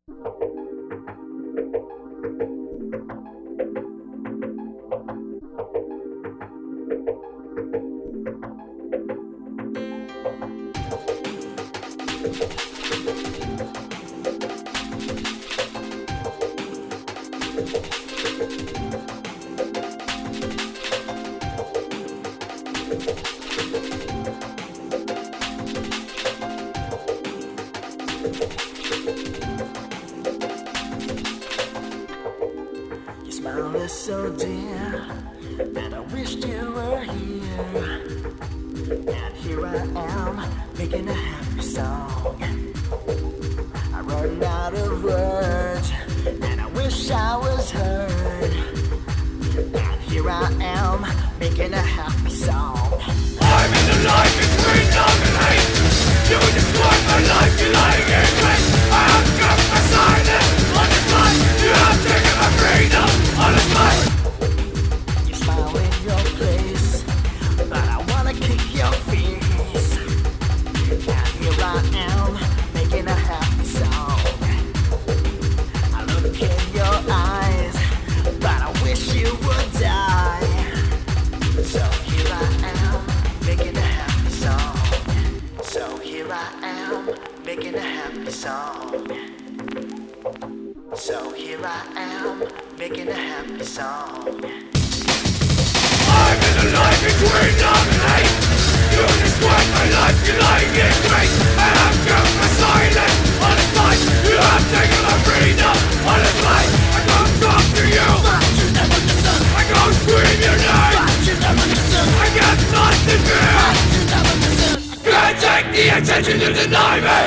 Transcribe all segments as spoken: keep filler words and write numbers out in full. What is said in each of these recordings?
Your smile is so dear, and I wished you were here. And here I am, making a happy song. I run out of words, and I wish I was heard. And here I am, making a happy song. I'm in the line between love and hate. You destroy my life, you lying in wait. I have kept my silence on this life. You have taken my freedom on this life. You smile in your place, but I wanna kick your face. And here I am, making a happy song. I look in your eyes, but I wish you would die. So here I am, making a happy song. So here I am, making a happy song. So here I am, making a happy song. I'm in the line between love and hate. You destroy my life, you lying in wait. I have kept my silence on this life. You have taken my freedom on this life. I come talk to you, But you never listen. I go scream your name. But you never listen. I got nothing here. But you never listen. Can't take the attention to deny me.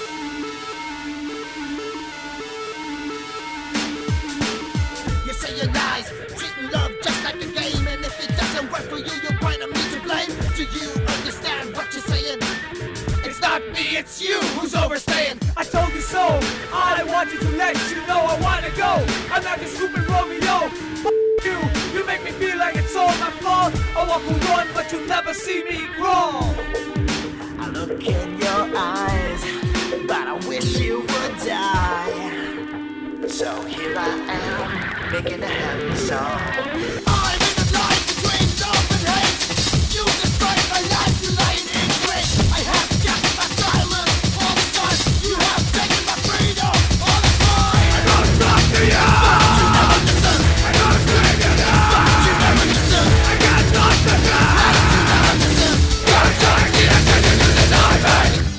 You say you're nice, treating love just like a game. And if it doesn't work for you, you're pointing me to blame. Do you understand what you're saying? It's not me, it's you who's overstaying. I told you so. I wanted to let you know I wanna go. I'm not the stupid Romeo. F you. You make me feel like it's all my fault. I walk and run, but you'll never see me crawl. I look in your eyes, but I wish you would die. So here I am, making a happy song. I'm in the line between love and hate. You destroyed my life, you lying in wait. I have kept my silence all the time. You have taken my freedom all the time. I gotta talk to you. But you never listen. I gotta scream your name. But you never listen. I got nothing here. But you never listen. Can't take the attention to deny me.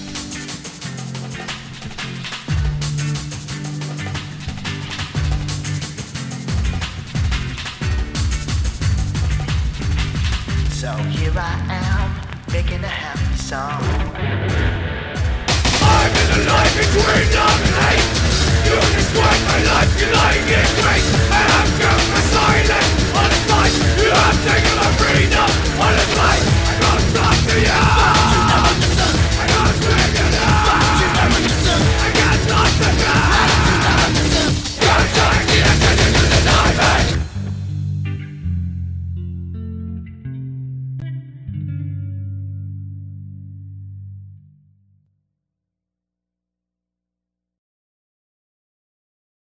So here I am, making a happy song. I'm in the line between love and hate. You destroyed my life, you lying in wait.